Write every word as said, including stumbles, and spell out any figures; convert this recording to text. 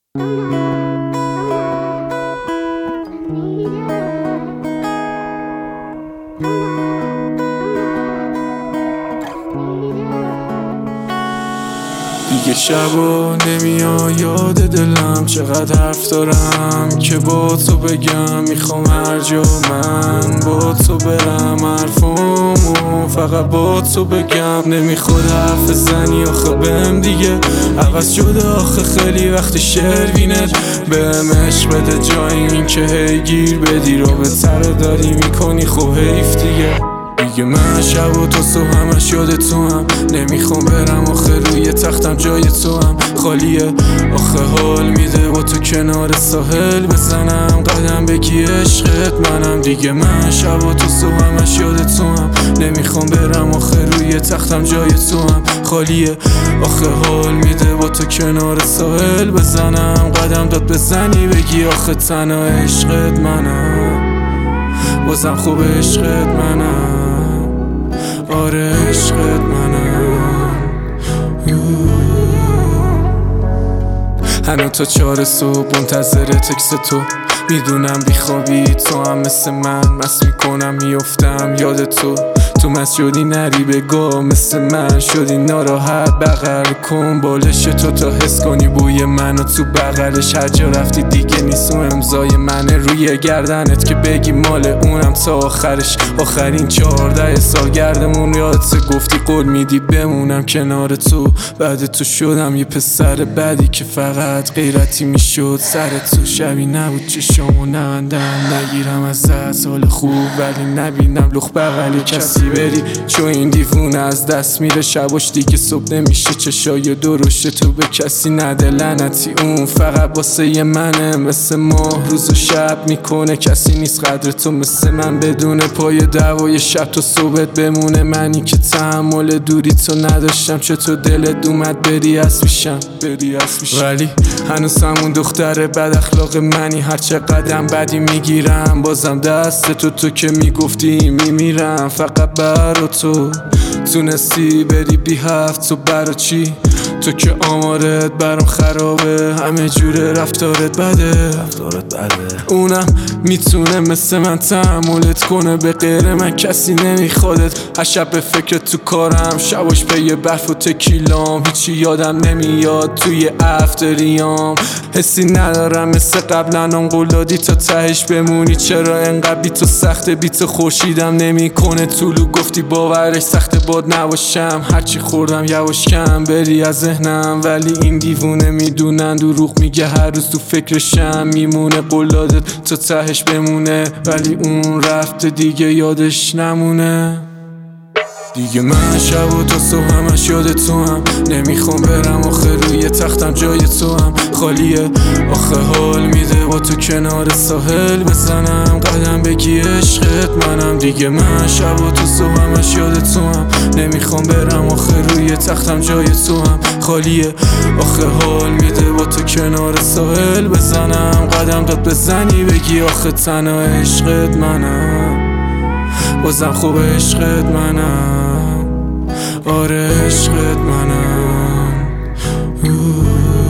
دیگه شبا نمیای یاد دلم، چقدر حرف دارم که با تو بگم. میخوام هر جا من با تو برم، حرفامو فقط با تو بگم. نمیخواد حرف زنی آخه بهم دیگه عوض شده، آخه خیلی وقت شروینت بهم عشق بده جای این که هی گیر بدی رو به سر داری میکنی. خب حیف دیگه دیگه من شب و تا صبح همش یاد تو هم. نمیخوام برم آخه روی تختم جای تو هم خالیه. آخه حال میده با تو کنار ساحل بزنم قدم بگی عشقت منم. دیگه من شب و تا صبح همش یاد تو هم. نمیخوام برم آخه روی تختم جای تو هم خالیه. آخه حال میده با تو کنار ساحل بزنم قدم داد بزنی بگی آخه تنها عشقت منم. بازم خوب عشقت منم، آره عشقت منم. هنو تا چهار صبح منتظر تکست تو، میدونم بیخوابی تو هم مثل من. مست میکنم میفتم یاد تو، تو مست شدی نری بگاه مثل من. شدی ناراحت بغل کن بالش تو تا حس کنی بوی منو تو بغلش. هر جا رفتی دیگه نیست اون امضای منه روی گردنت که بگی مال اونم تا آخرش. آخرین چهارده سالگردمون یادت گفتی قول میدی بمونم کنار تو. بعد تو شدم یه پسر بدی که فقط غیرتی میشد سر تو. شبی نبود چشامو نبندم نگیرم ازت سال خوب ولی نبینم لخ بغلی کسی بری. چون این دیوونه از دست میره شباش دیگه صبح نمیشه. چشای درشت تو به کسی نده لعنتی اون فقط واسه ی منه. مثل ماه روز و شب میکنه کسی نیست قدر تو مثل من. بدون پای دوای شب تو صبحت بمونه. منی که تحمل دوری تو نداشتم چطور دلت اومد بری از پیشم بری از پیشم. ولی هنوز همون دختر بد اخلاق منی. هر چه قدم بدی میگیرم بازم دست تو. تو که میگفتی میمیرم فقط برا تو. تونستی بری بی هفت تو برا چی؟ تو که آمارت برام خرابه همه جوره رفتارت بده رفتارت بده. اونم میتونه مثل من تحملت کنه به غیر من کسی نمیخوادت. هر شب به فکر تو کارم شباش پی برف و تکیلام. هیچی یادم نمیاد توی افتریام. حسی ندارم مثل قبلا اون قولادی تا تهش بمونی. چرا انقدر بی تو سخته بی تو خورشیدم نمیکنه طولو. گفتی باورش سخته باد نباشم هرچی خوردم یواش کم بری از ذهنم. ولی این دیوونه میدونن دروغ میگه هر روز تو فکرشم میمونه. قولادت تا تهش بمونه ولی اون رفته دیگه یادش نمونه. دیگه من شب و تا صبح همش یاد تو هم. نمیخوام برم آخه روی تختم جای تو هم خالیه. آخه حال میده با تو کنار ساحل بزنم قدم بگی عشقت منم. دیگه من شب و تا صبح همش یاد تو هم. نمیخوام برم آخه روی تختم جای تو هم خالیه. آخه حال میده با تو کنار ساحل بزنم قدم داد بزنی بگی آخه تنها عشقت منم. بازم خوب عشقت منم، آره عشقت منم.